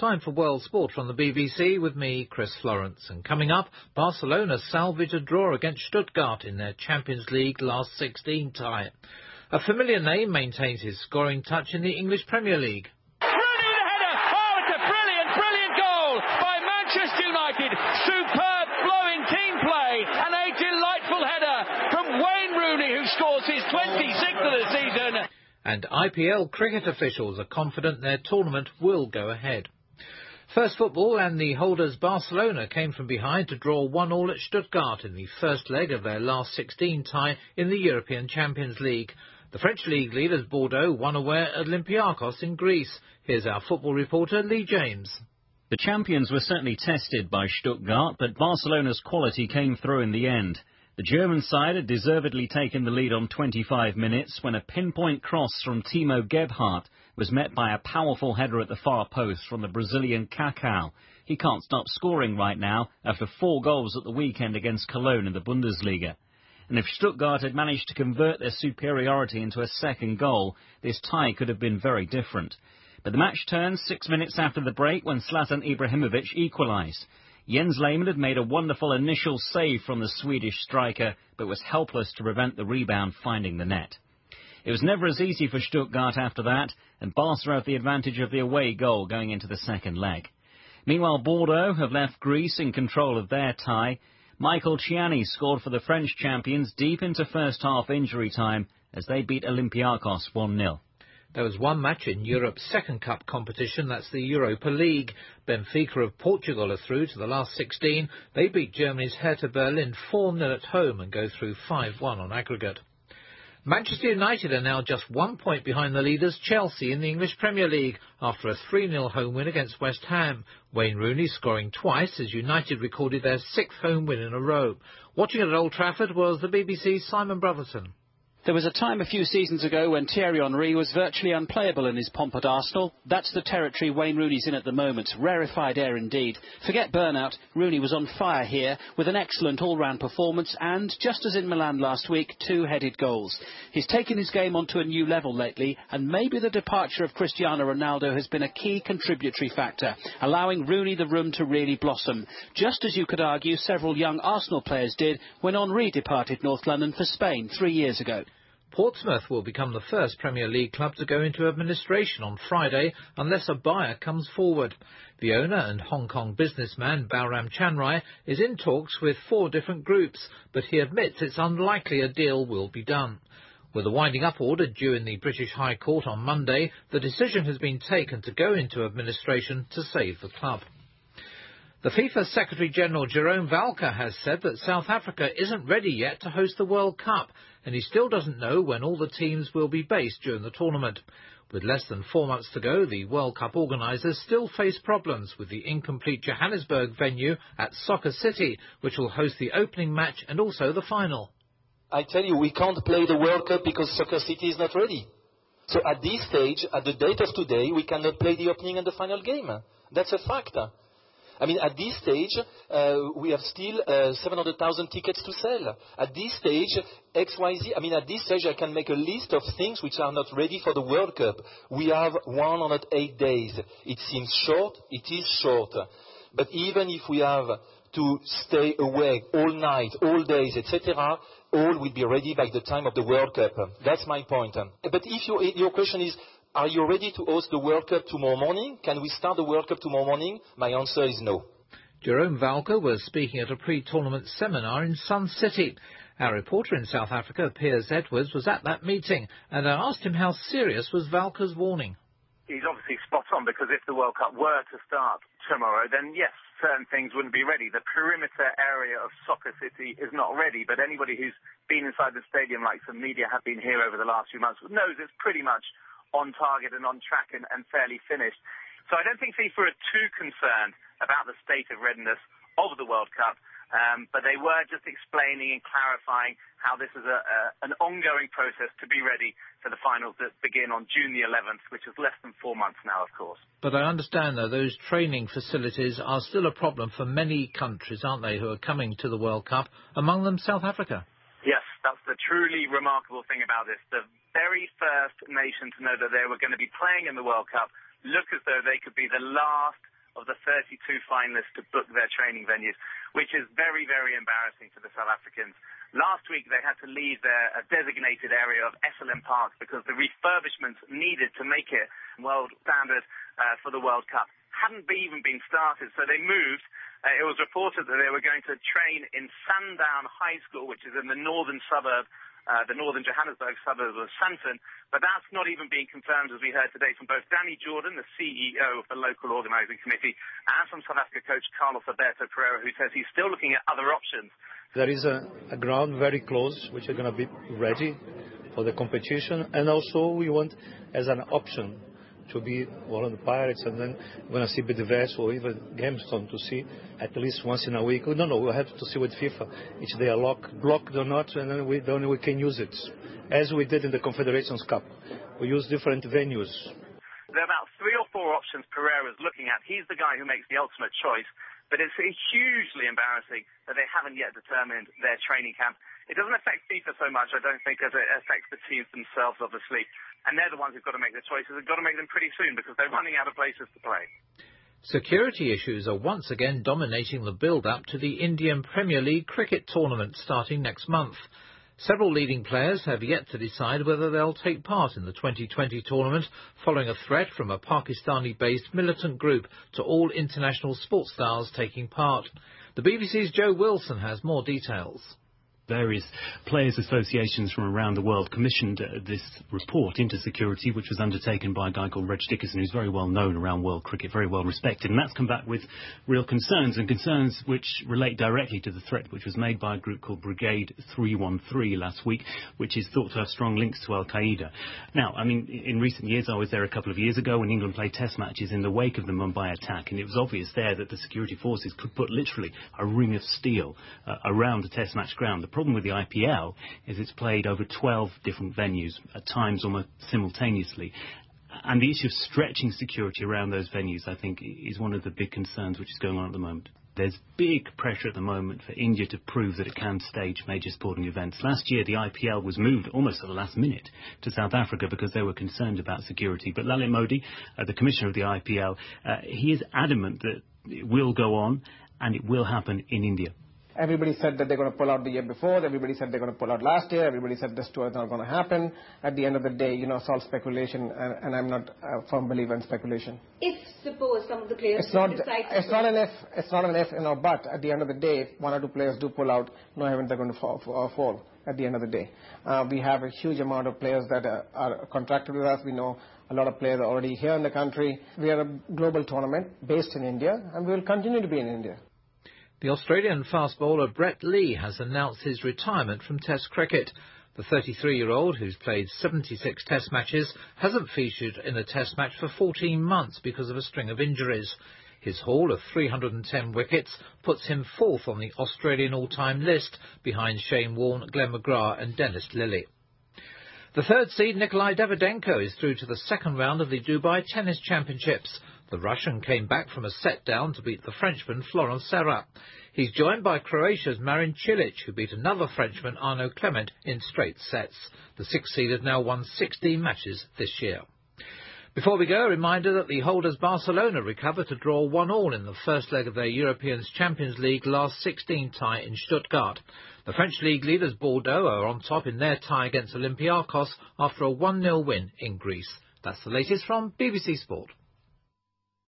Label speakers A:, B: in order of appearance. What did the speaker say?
A: Time for World Sport from the BBC with me, Chris Florence. And coming up, Barcelona salvage a draw against Stuttgart in their Champions League last 16 tie. A familiar name maintains his scoring touch in the English Premier League.
B: Rooney the header! Oh, it's a brilliant goal by Manchester United. Superb flowing team play and a delightful header from Wayne Rooney, who scores his 26th of the season.
A: And IPL cricket officials are confident their tournament will go ahead. First football, and the holders Barcelona came from behind to draw 1-1 at Stuttgart in the first leg of their last 16 tie in the European Champions League. The French league leaders Bordeaux won away at Olympiacos in Greece. Here's our football reporter Lee James.
C: The champions were certainly tested by Stuttgart, but Barcelona's quality came through in the end. The German side had deservedly taken the lead on 25 minutes when a pinpoint cross from Timo Gebhardt was met by a powerful header at the far post from the Brazilian Kaká. He can't stop scoring right now after 4 goals at the weekend against Cologne in the Bundesliga. And if Stuttgart had managed to convert their superiority into a second goal, this tie could have been very different. But the match turned 6 minutes after the break when Zlatan Ibrahimovic equalised. Jens Lehmann had made a wonderful initial save from the Swedish striker, but was helpless to prevent the rebound finding the net. It was never as easy for Stuttgart after that, and Barca have the advantage of the away goal going into the second leg. Meanwhile, Bordeaux have left Greece in control of their tie. Michael Chiani scored for the French champions deep into first-half injury time as they beat Olympiacos 1-0.
A: There was one match in Europe's second cup competition, that's the Europa League. Benfica of Portugal are through to the last 16. They beat Germany's Hertha Berlin 4-0 at home and go through 5-1 on aggregate. Manchester United are now just 1 point behind the leaders Chelsea in the English Premier League after a 3-0 home win against West Ham. Wayne Rooney scoring twice as United recorded their 6th home win in a row. Watching it at Old Trafford was the BBC's Simon Brotherton.
D: There was a time a few seasons ago when Thierry Henry was virtually unplayable in his pomp at Arsenal. That's the territory Wayne Rooney's in at the moment. Rarefied air indeed. Forget burnout, Rooney was on fire here with an excellent all-round performance and, just as in Milan last week, 2 headed goals. He's taken his game onto a new level lately, and maybe the departure of Cristiano Ronaldo has been a key contributory factor, allowing Rooney the room to really blossom, just as you could argue several young Arsenal players did when Henry departed North London for Spain 3 years ago.
A: Portsmouth will become the first Premier League club to go into administration on Friday unless a buyer comes forward. The owner and Hong Kong businessman Balram Chanrai is in talks with 4 different groups, but he admits it's unlikely a deal will be done. With a winding up order due in the British High Court on Monday, the decision has been taken to go into administration to save the club. The FIFA Secretary-General Jerome Valcke has said that South Africa isn't ready yet to host the World Cup, and he still doesn't know when all the teams will be based during the tournament. With less than 4 months to go, the World Cup organisers still face problems with the incomplete Johannesburg venue at Soccer City, which will host the opening match and also the final.
E: I tell you, we can't play the World Cup because Soccer City is not ready. So at this stage, at the date of today, we cannot play the opening and the final game. That's a fact. I mean, at this stage, we have still 700,000 tickets to sell. At this stage, at this stage, I can make a list of things which are not ready for the World Cup. We have 108 days. It seems short. It is short. But even if we have to stay awake all night, all days, etc., all will be ready by the time of the World Cup. That's my point. But if your question is, are you ready to host the World Cup tomorrow morning? Can we start the World Cup tomorrow morning? My answer is no.
A: Jerome Valcke was speaking at a pre-tournament seminar in Sun City. Our reporter in South Africa, Piers Edwards, was at that meeting, and I asked him how serious was Valcke's warning.
F: He's obviously spot on, because if the World Cup were to start tomorrow, then yes, certain things wouldn't be ready. The perimeter area of Soccer City is not ready, but anybody who's been inside the stadium, like some media have been here over the last few months, knows it's pretty much on target and on track and fairly finished. So I don't think FIFA are too concerned about the state of readiness of the World Cup, but they were just explaining and clarifying how this is an ongoing process to be ready for the finals that begin on June the 11th, which is less than 4 months now, of course.
A: But I understand, though, those training facilities are still a problem for many countries, aren't they, who are coming to the World Cup, among them South Africa?
F: Yes, that's the truly remarkable thing about this. The very first nation to know that they were going to be playing in the World Cup look as though they could be the last of the 32 finalists to book their training venues, which is very, very embarrassing for the South Africans. Last week, they had to leave their designated area of SLM Park because the refurbishments needed to make it world standard for the World Cup hadn't even been started, so they moved. It was reported that they were going to train in Sandown High School, which is in the northern suburb, the northern Johannesburg suburb of Sandton, but that's not even being confirmed, as we heard today, from both Danny Jordan, the CEO of the local organising committee, and from South Africa coach Carlos Alberto Pereira, who says he's still looking at other options.
G: There is a ground very close, which are going to be ready for the competition, and also we want as an option to be one of the Pirates, and then we're going to see Bidvest or even Gamestone to see at least once in a week. We don't know. We'll have to see with FIFA if they are blocked or not, and then we can use it, as we did in the Confederations Cup. We use different venues.
F: There are about 3 or 4 options Pereira's looking at. He's the guy who makes the ultimate choice, but it's hugely embarrassing that they haven't yet determined their training camp. It doesn't affect FIFA so much, I don't think, as it affects the teams themselves, obviously. And they're the ones who've got to make the choices. They've got to make them pretty soon because they're running out of places to play.
A: Security issues are once again dominating the build-up to the Indian Premier League cricket tournament starting next month. Several leading players have yet to decide whether they'll take part in the 2020 tournament following a threat from a Pakistani-based militant group to all international sports stars taking part. The BBC's Joe Wilson has more details.
H: Various players' associations from around the world commissioned this report into security, which was undertaken by a guy called Reg Dickerson, who's very well known around world cricket, very well respected. And that's come back with real concerns, and concerns which relate directly to the threat which was made by a group called Brigade 313 last week, which is thought to have strong links to Al-Qaeda. Now, I mean, in recent years, I was there a couple of years ago when England played test matches in the wake of the Mumbai attack, and it was obvious there that the security forces could put literally a ring of steel around the test match ground. The problem with the IPL is it's played over 12 different venues, at times almost simultaneously. And the issue of stretching security around those venues, I think, is one of the big concerns which is going on at the moment. There's big pressure at the moment for India to prove that it can stage major sporting events. Last year, the IPL was moved almost at the last minute to South Africa because they were concerned about security. But Lalit Modi, the commissioner of the IPL, he is adamant that it will go on and it will happen in India.
I: Everybody said that they're going to pull out the year before. Everybody said they're going to pull out last year. Everybody said this tour is not going to happen. At the end of the day, it's all speculation, and I'm not a firm believer in speculation.
J: If, suppose, some of the players
I: it's not an if, but at the end of the day, if 1 or 2 players do pull out, no heavens, they're going to fall at the end of the day. We have a huge amount of players that are contracted with us. We know a lot of players are already here in the country. We are a global tournament based in India, and we will continue to be in India.
A: The Australian fast bowler Brett Lee has announced his retirement from Test cricket. The 33-year-old, who's played 76 Test matches, hasn't featured in a Test match for 14 months because of a string of injuries. His haul of 310 wickets puts him 4th on the Australian all-time list, behind Shane Warne, Glenn McGrath and Dennis Lillee. The third seed Nikolai Davydenko is through to the second round of the Dubai Tennis Championships. The Russian came back from a set down to beat the Frenchman Florent Serra. He's joined by Croatia's Marin Cilic, who beat another Frenchman, Arnaud Clement, in straight sets. The sixth seed has now won 16 matches this year. Before we go, a reminder that the holders Barcelona recovered to draw 1-1 in the first leg of their European Champions League last 16 tie in Stuttgart. The French league leaders Bordeaux are on top in their tie against Olympiacos after a 1-0 win in Greece. That's the latest from BBC Sport.